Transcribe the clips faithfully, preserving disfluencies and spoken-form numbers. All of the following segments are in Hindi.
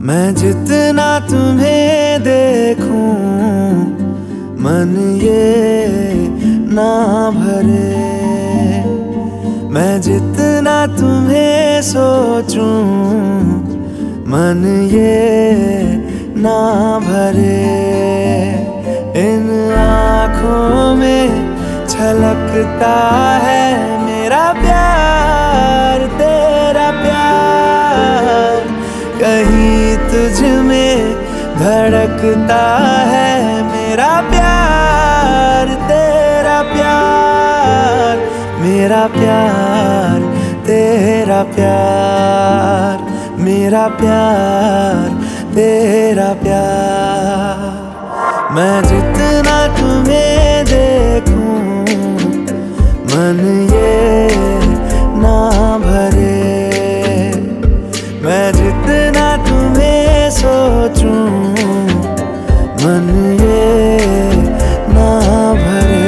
मैं जितना तुम्हें देखूं मन ये ना भरे, मैं जितना तुम्हें सोचूं मन ये ना भरे। इन आँखों में छलकता है मेरा प्यार, तेरा प्यार। कहीं तुझ में धड़कता है मेरा प्यार, तेरा प्यार। मेरा प्यार तेरा प्यार, मेरा प्यार तेरा प्यार। मैं जितना तुम्हें देखूं मन ये ना भरे, मैं जितना तुम्हें सोचूं मन ये ना भरे।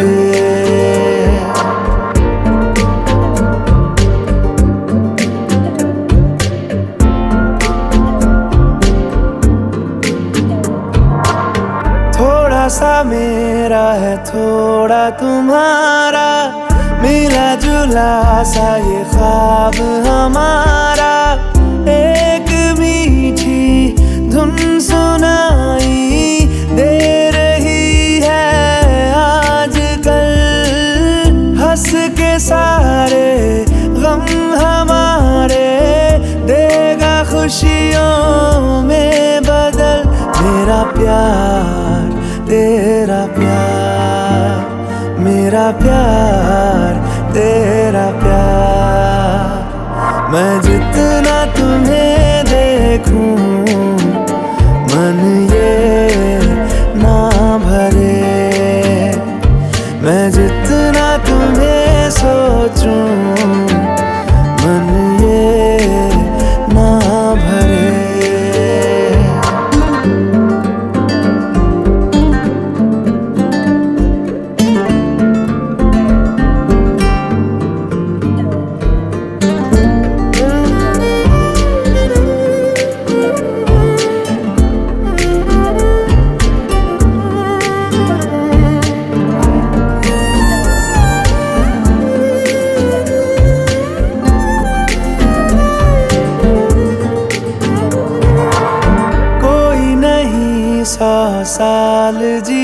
थोड़ा सा मेरा है थोड़ा तुम्हारा, मिला जुला सा ये ख्वाब हमारा। एक मीठी धुन सुनाई दे रही है आजकल, हंस के सारे गम हमारे देगा खुशियों में बदल। मेरा प्यार तेरा प्यार, मेरा प्यार तेरा प्यार। मैं जितना तुम्हें देखूं मन ये ना भरे, मैं जितना तुम्हें सोचूं मन ये ना भरे। सौ साल जी